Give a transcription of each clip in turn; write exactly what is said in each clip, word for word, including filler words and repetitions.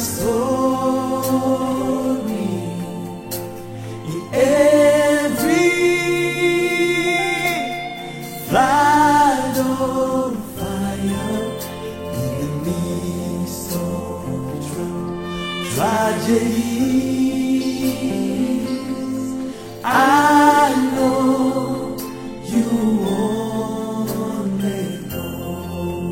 story in every flood of fire, in the midst of tragedies. I know you only know.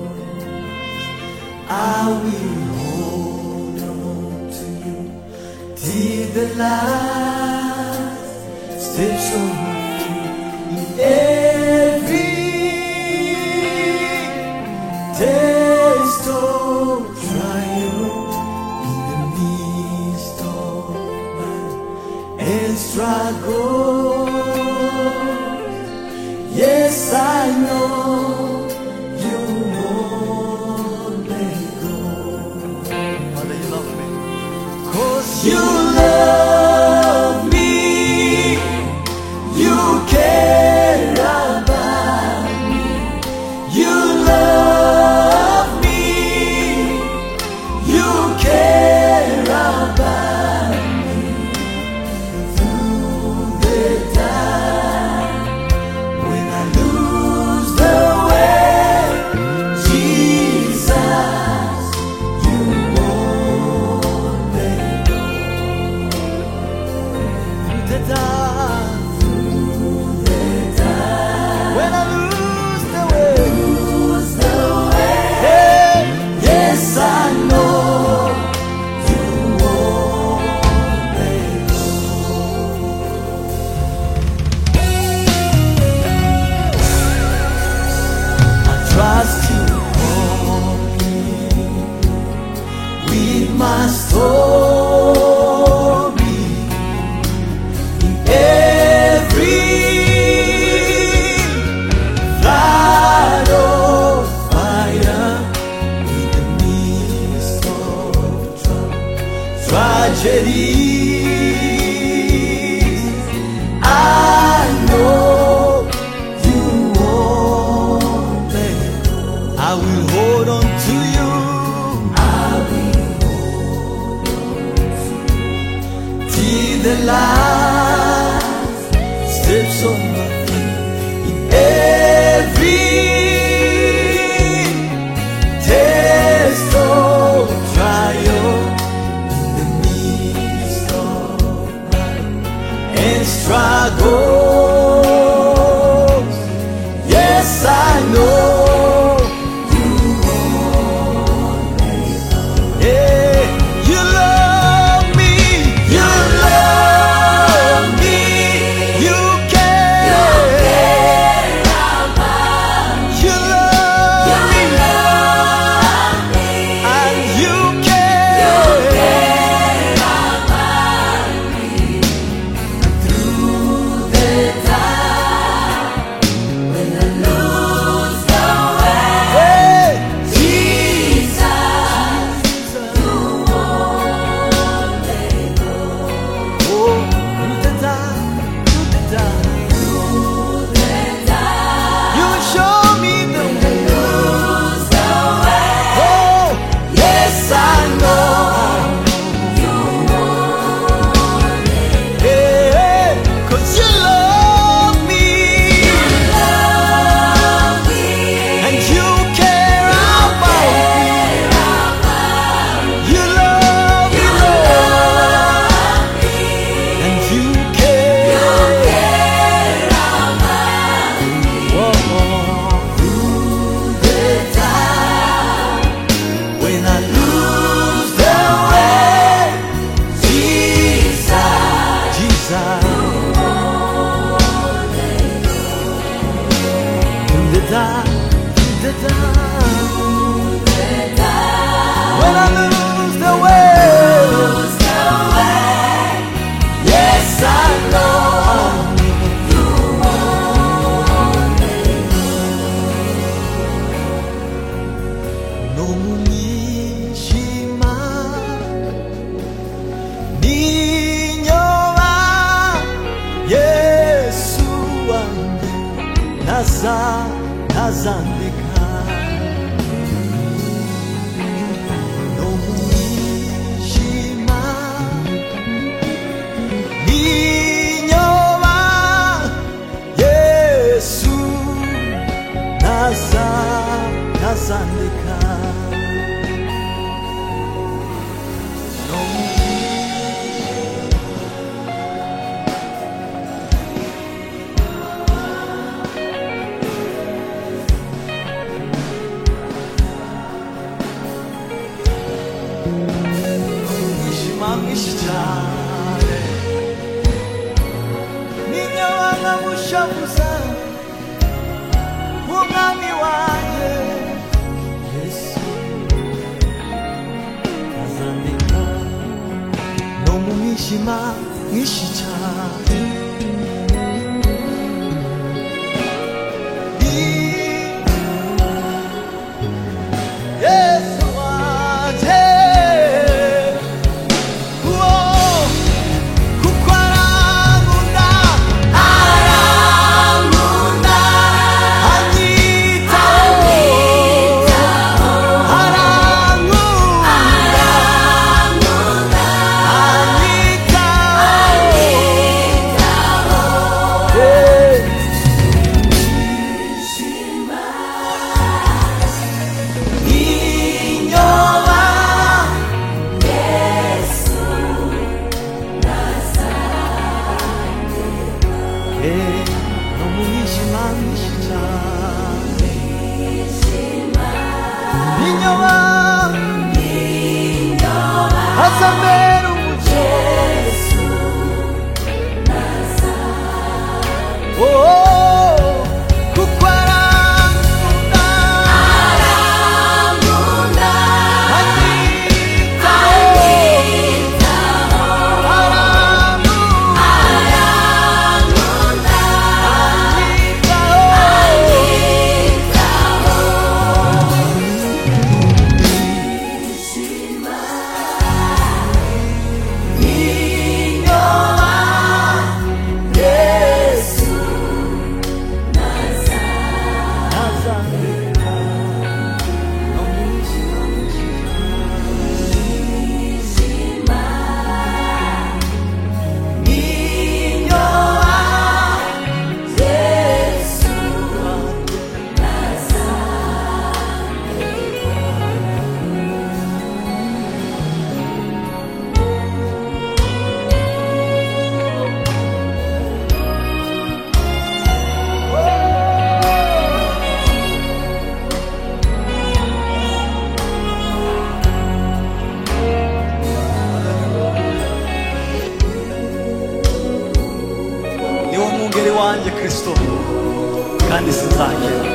I will hold on to you till the last steps of my feet. In every taste of trial, in the midst of life and struggle, yes, I know you won't let go. Father, you love me. 'Cause you love me, you care about me, you love me, you care about me. Through the time when I lose the way, Jesus, you won't let go. Through the time, through the time when I lose the way, lose the way. Hey, yes, I know you won't let go. I trust you only with my story in every flood of fire, in the midst of trouble, tragedies. I know you won't let go. I will hold on to you. I will hold on to you till the last steps of my feet. In every test of trial, in the midst of life and struggles, yes, I know you won't let go. Yeah, you love me, you love me, you care, you love me, and you care. Through the time when I lose the way, hey, Jesus, you won't let go. Oh, through the time, through the time, through the time, you show me the way. Lose the way. Oh, yes, I know you won't let go. Hey, 'cause you love me, you love me, and you care about me. You love me, Lord, and you care about me. Whoa. Through the time when I lose the way, Jesus, Jesus, through the time, through the time when I lose the way, lose the way. Yes, I know you won't let go. No mwijima ninyoa, Yesu wangu naza nazandika. No mwijima mwinshi cyane ninyobanga mushavuza umwami wanjye Yesu azandika no mu mwijima mwinshi cyane Yesu wanjye wanjye Kristo kandi sinzakira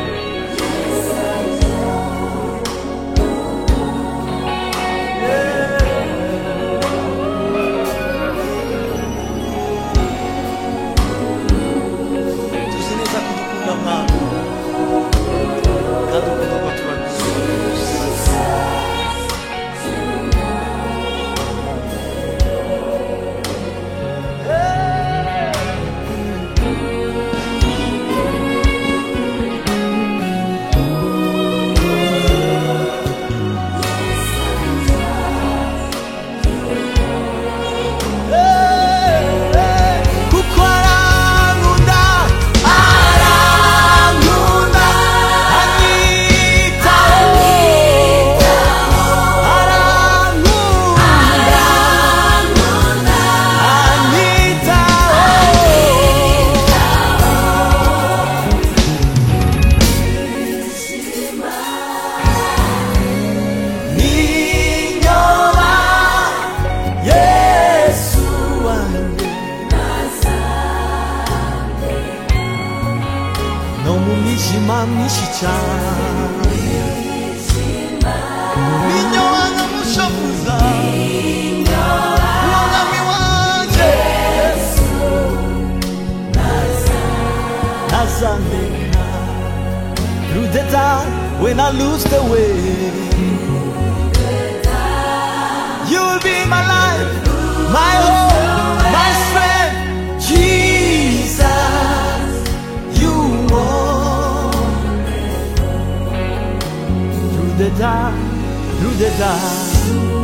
tuzi neza ko dukunda Mwana kandi urukundo rwacu mwinshi cyane ninyobanga mushavuza umwami wanjye Yesu nazandeka through the time when I lose the way you will be my life, my hope, my strength, Jesus, you are through the dark, through the dark.